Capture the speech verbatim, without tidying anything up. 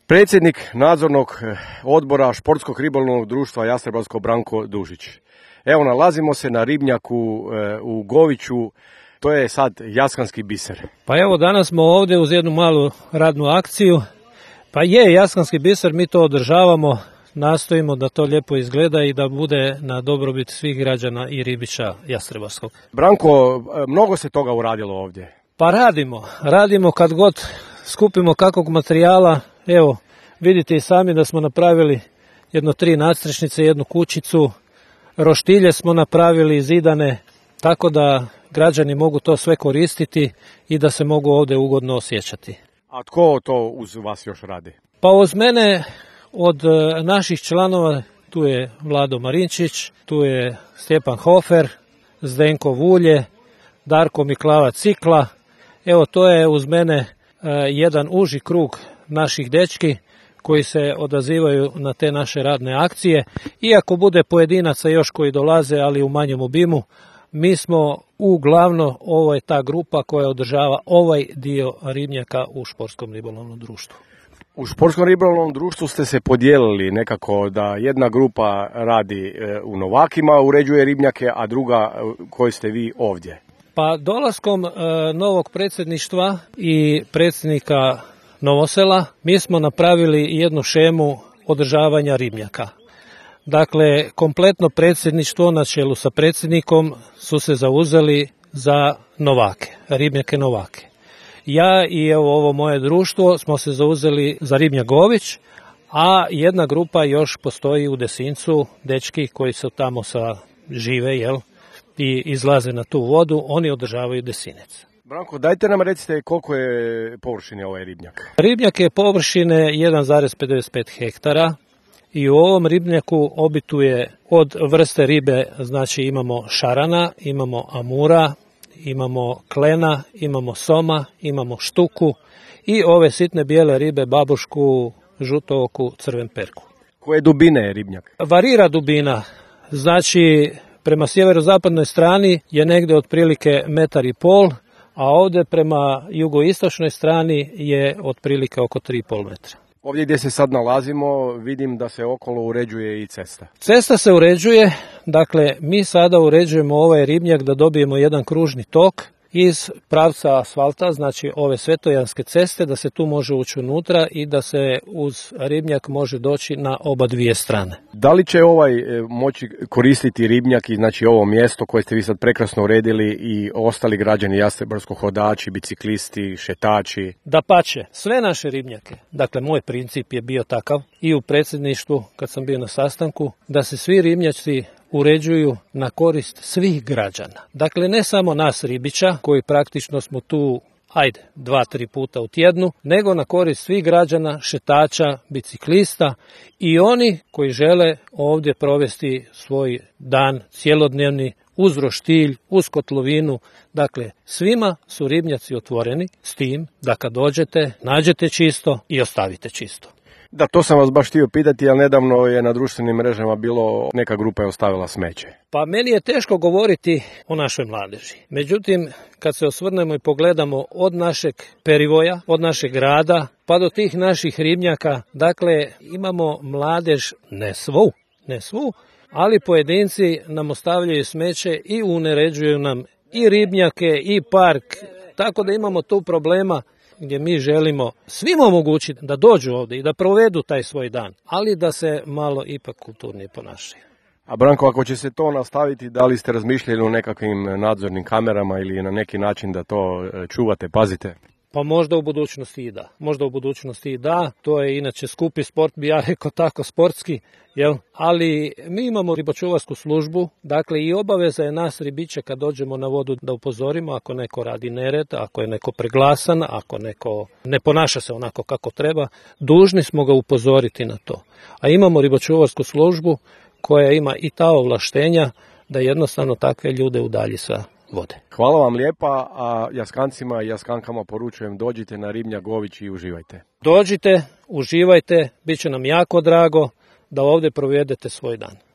Predsjednik nadzornog odbora Športskog ribolovnog društva Jastrebarsko Branko Dužić. Evo, nalazimo se na ribnjaku u Goviću, to je sad jaskanski biser. Pa evo, danas smo ovdje uz jednu malu radnu akciju. Pa je jaskanski biser, mi to održavamo, nastojimo da to lijepo izgleda i da bude na dobrobit svih građana i ribiča Jastrebarskog. Branko, mnogo se toga uradilo ovdje. Pa radimo, radimo kad god skupimo kakvog materijala. Evo, vidite i sami da smo napravili jedno tri nadstrešnice, jednu kućicu, roštilje smo napravili zidane, tako da građani mogu to sve koristiti i da se mogu ovdje ugodno osjećati. A tko to uz vas još radi? Pa uz mene od naših članova tu je Vlado Marinčić, tu je Stjepan Hofer, Zdenko Vulje, Darko Miklava Cikla. Evo, to je uz mene jedan uži krug naših dečki koji se odazivaju na te naše radne akcije. Iako bude pojedinaca još koji dolaze, ali u manjem obimu, mi smo uglavno, ovo je ta grupa koja održava ovaj dio ribnjaka u Športskom ribolovnom društvu. U Športskom ribolovnom društvu ste se podijelili nekako da jedna grupa radi u Novakima, uređuje ribnjake, a druga koji ste vi ovdje. Pa dolaskom e, novog predsjedništva i predsjednika Novosela mi smo napravili jednu šemu održavanja ribnjaka. Dakle, kompletno predsjedništvo na čelu sa predsjednikom su se zauzeli za Novake, ribnjake Novake. Ja i evo ovo moje društvo smo se zauzeli za ribnjak Gović, a jedna grupa još postoji u Desincu, dečki koji su tamo sa žive, jel, i izlaze na tu vodu, oni održavaju Desinec. Branko, dajte nam recite koliko je površine ovaj ribnjak. Ribnjak je površine jedan zarez pedeset pet hektara i u ovom ribnjaku obituje od vrste ribe, znači imamo šarana, imamo amura, imamo klena, imamo soma, imamo štuku i ove sitne bijele ribe, babušku, žutooku, crven perku. Koje dubine je ribnjak? Varira dubina, znači prema sjeverozapadnoj strani je negdje otprilike metar i pol, a ovdje prema jugoistočnoj strani je otprilike oko tri i pol metra. Ovdje gdje se sad nalazimo vidim da se okolo uređuje i cesta. Cesta se uređuje, dakle mi sada uređujemo ovaj ribnjak da dobijemo jedan kružni tok iz pravca asfalta, znači ove svetojanske ceste, da se tu može ući unutra i da se uz ribnjak može doći na oba dvije strane. Da li će ovaj moći koristiti ribnjak i znači ovo mjesto koje ste vi sad prekrasno uredili i ostali građani Jastrebarskog, hodači, biciklisti, šetači? Dapače, sve naše ribnjake, dakle moj princip je bio takav i u predsjedništvu kad sam bio na sastanku, da se svi ribnjaci uređuju na korist svih građana. Dakle, ne samo nas ribiča, koji praktično smo tu, ajde, dva, tri puta u tjednu, nego na korist svih građana, šetača, biciklista i oni koji žele ovdje provesti svoj dan cjelodnevni uz roštilj, uz kotlovinu. Dakle, svima su ribnjaci otvoreni s tim da kad dođete, nađete čisto i ostavite čisto. Da, to sam vas baš htio pitati, ali nedavno je na društvenim mrežama bilo, neka grupa je ostavila smeće. Pa meni je teško govoriti o našoj mladeži. Međutim, kad se osvrnemo i pogledamo od našeg perivoja, od našeg grada, pa do tih naših ribnjaka, dakle, imamo mladež, ne svu, ne svu, ali pojedinci nam ostavljaju smeće i uneređuju nam i ribnjake i park, tako da imamo tu problema gdje mi želimo svima omogućiti da dođu ovdje i da provedu taj svoj dan, ali da se malo ipak kulturnije ponašaju. A Branko, ako će se to nastaviti, da li ste razmišljali o nekakvim nadzornim kamerama ili na neki način da to čuvate, pazite? Pa možda u budućnosti i da. Možda u budućnosti i da. To je inače skupi sport, bi ja rekao tako sportski, jel? Ali mi imamo ribočuvarsku službu, dakle i obaveza je nas ribića kad dođemo na vodu da upozorimo ako neko radi nered, ako je neko preglasan, ako neko ne ponaša se onako kako treba, dužni smo ga upozoriti na to. A imamo ribočuvarsku službu koja ima i ta ovlaštenja da jednostavno takve ljude udalji sa vode. Hvala vam lijepa, a jaskancima i jaskankama poručujem dođite na ribnjak Gović i uživajte. Dođite, uživajte, bit će nam jako drago da ovdje provedete svoj dan.